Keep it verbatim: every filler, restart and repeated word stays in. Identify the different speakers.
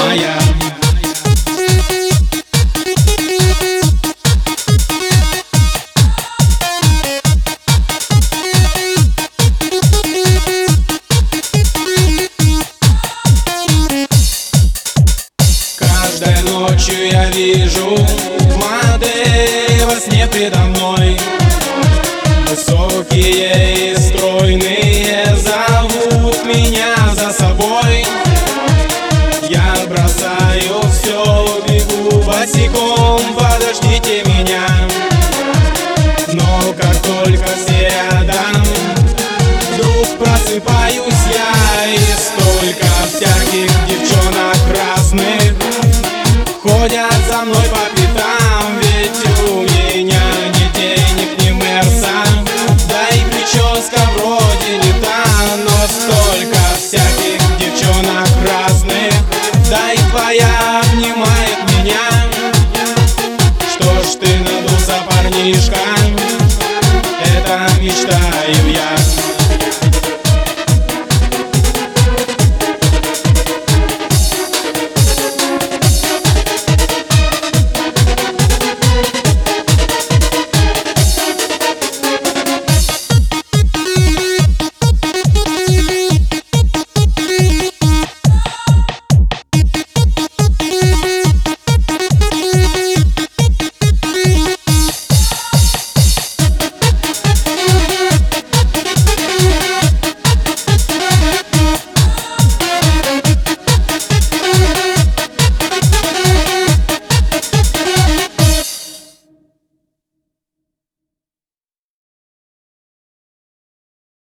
Speaker 1: моя. Каждой ночью я вижу модели во сне предо мной. Высокие и стройные зовут меня за собой. Я бросаю все, бегу босиком, подождите меня. Но как только все рядом, вдруг просыпаюсь я, и столько всяких девчонок разных ходят за мной по пятам. Ведь у меня ни денег, ни мерса, да и прическа вроде не та. Но столько всяких девчонок разных, да и твоя обнимает меня. Что ж ты надулся, парнишка, это мечтаю я.